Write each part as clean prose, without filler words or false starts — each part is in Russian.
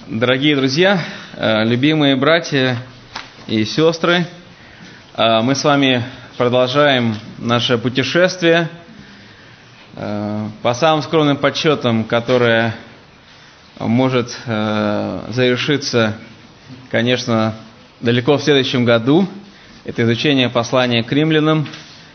Дорогие друзья, любимые братья и сестры, мы с вами продолжаем наше путешествие по самым скромным подсчетам, которое может завершиться, конечно, далеко в следующем году. Это изучение послания к римлянам.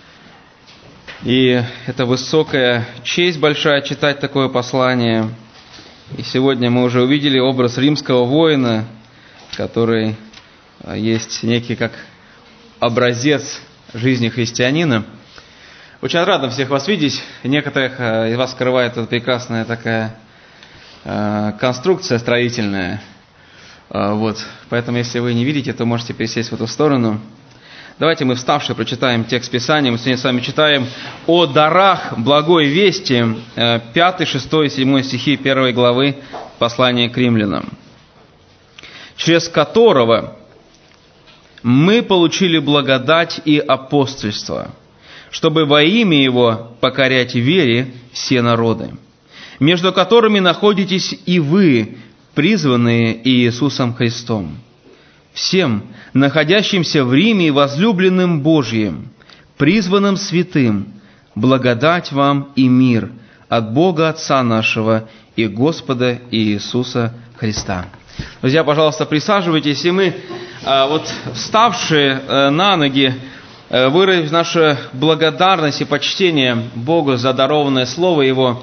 И это высокая честь большая читать такое послание. И сегодня мы уже увидели образ римского воина, который есть некий как образец жизни христианина. Очень рад всех вас видеть. Некоторых из вас скрывает эта прекрасная такая конструкция строительная. Поэтому, если вы не видите, то можете пересесть в эту сторону. Давайте мы вставшие прочитаем текст Писания. Мы сегодня с вами читаем о дарах благой вести, 5, 6 и 7 стихи 1 главы послания к римлянам. «Через которого мы получили благодать и апостольство, чтобы во имя Его покорять вере все народы, между которыми находитесь и вы, призванные Иисусом Христом. Всем, находящимся в Риме и возлюбленным Божьим, призванным святым, благодать вам и мир от Бога Отца нашего и Господа Иисуса Христа». Друзья, пожалуйста, присаживайтесь, и мы, вставшие на ноги, выразим нашу благодарность и почтение Богу за дарованное Слово Его.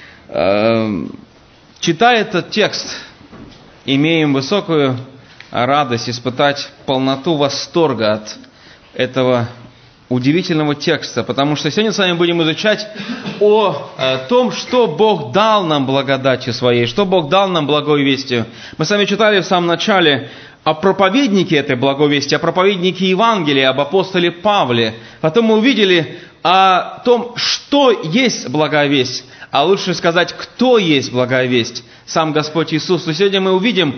Читая этот текст, имеем высокую радость испытать полноту восторга от этого удивительного текста, потому что сегодня с вами будем изучать о том, что Бог дал нам благодатью Своей, что Бог дал нам благой вестью. Мы с вами читали в самом начале о проповеднике этой благой вести, о проповеднике Евангелия, об апостоле Павле. Потом мы увидели о том, что есть благая весть, а лучше сказать, кто есть благая весть, сам Господь Иисус. Но сегодня мы увидим,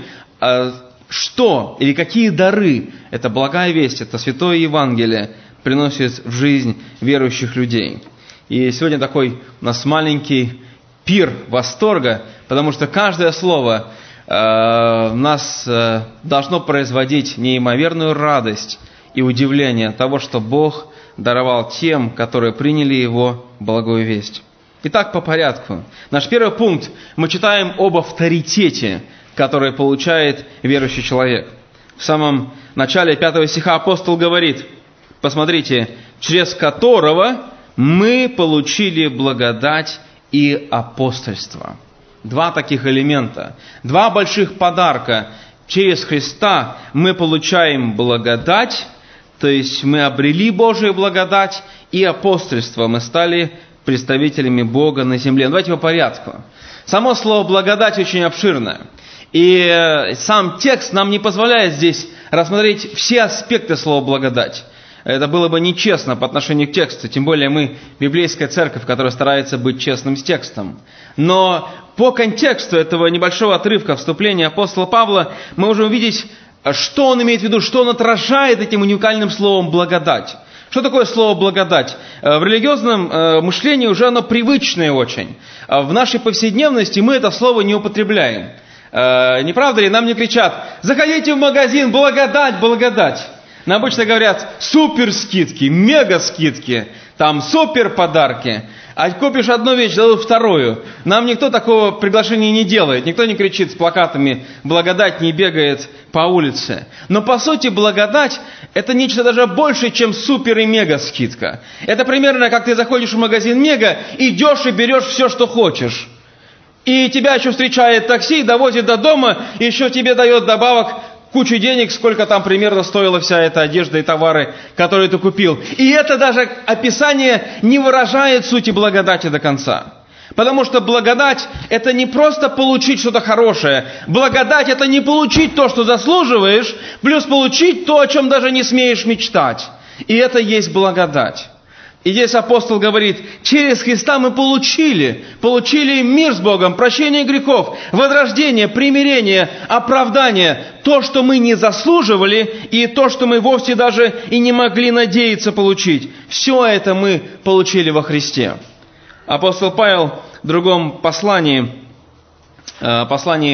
что или какие дары эта благая весть, это Святое Евангелие приносит в жизнь верующих людей. И сегодня такой у нас маленький пир восторга, потому что каждое слово нас должно производить неимоверную радость и удивление от того, что Бог даровал тем, которые приняли Его благую весть. Итак, по порядку. Наш первый пункт. Мы читаем об авторитете, который получает верующий человек. В самом начале 5 стиха апостол говорит, посмотрите, через которого мы получили благодать и апостольство. Два таких элемента, два больших подарка. Через Христа мы получаем благодать, то есть мы обрели Божию благодать, и апостольство. Мы стали представителями Бога на земле. Давайте по порядку. Само слово «благодать» очень обширное. И сам текст нам не позволяет здесь рассмотреть все аспекты слова «благодать». Это было бы нечестно по отношению к тексту, тем более мы библейская церковь, которая старается быть честным с текстом. Но по контексту этого небольшого отрывка вступления апостола Павла мы можем увидеть, что он имеет в виду, что он отражает этим уникальным словом «благодать». Что такое слово «благодать»? В религиозном мышлении уже оно привычное очень. В нашей повседневности мы это слово не употребляем. Не правда ли? Нам не кричат: заходите в магазин, благодать, благодать. Нам обычно говорят супер скидки, мега скидки, там супер подарки. А купишь одну вещь, дадут вторую. Нам никто такого приглашения не делает. Никто не кричит с плакатами «благодать», не бегает по улице. Но по сути благодать – это нечто даже больше, чем супер и мега скидка. Это примерно как ты заходишь в магазин мега, идешь и берешь все, что хочешь. И тебя еще встречает такси, довозит до дома, и еще тебе дает добавок кучу денег, сколько там примерно стоила вся эта одежда и товары, которые ты купил. И это даже описание не выражает сути благодати до конца. Потому что благодать – это не просто получить что-то хорошее. Благодать – это не получить то, что заслуживаешь, плюс получить то, о чем даже не смеешь мечтать. И это есть благодать. И здесь апостол говорит, через Христа мы получили мир с Богом, прощение грехов, возрождение, примирение, оправдание, то, что мы не заслуживали, и то, что мы вовсе даже и не могли надеяться получить. Все это мы получили во Христе. Апостол Павел в другом послании к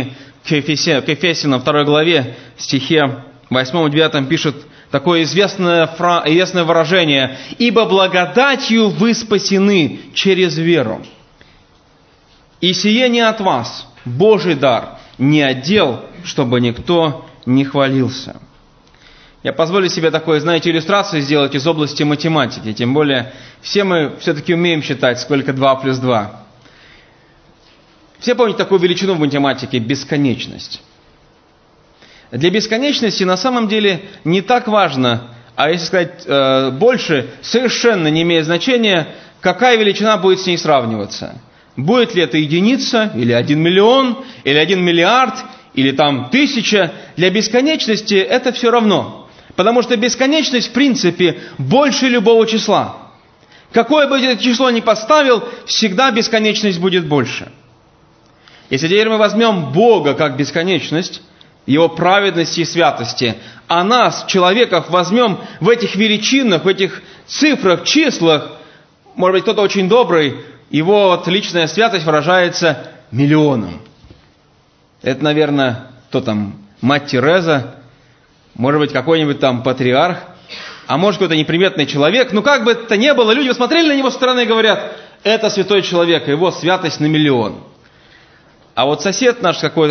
к Ефесянам 2 главе, стихе 8-9 пишет такое известное выражение: «Ибо благодатью вы спасены через веру. И сие не от вас, Божий дар, не от дел, чтобы никто не хвалился». Я позволю себе такое, иллюстрацию сделать из области математики. Тем более, все мы все-таки умеем считать, сколько 2 плюс 2. Все помните такую величину в математике – бесконечность. Для бесконечности на самом деле не так важно, а если сказать больше, совершенно не имеет значения, какая величина будет с ней сравниваться. Будет ли это единица, или 1 миллион, или 1 миллиард, или там 1000. Для бесконечности это все равно. Потому что бесконечность, в принципе, больше любого числа. Какое бы это число ни поставил, всегда бесконечность будет больше. Если теперь мы возьмем Бога как бесконечность, Его праведности и святости, а нас, человеков, возьмем в этих величинах, в этих цифрах, числах, может быть, кто-то очень добрый, его личная святость выражается миллионом. Это, наверное, кто там, мать Тереза, может быть, какой-нибудь там патриарх, а может, какой-то неприметный человек. Ну, как бы это ни было, люди посмотрели на него со стороны и говорят: это святой человек, его святость на миллион. А вот сосед наш какой-то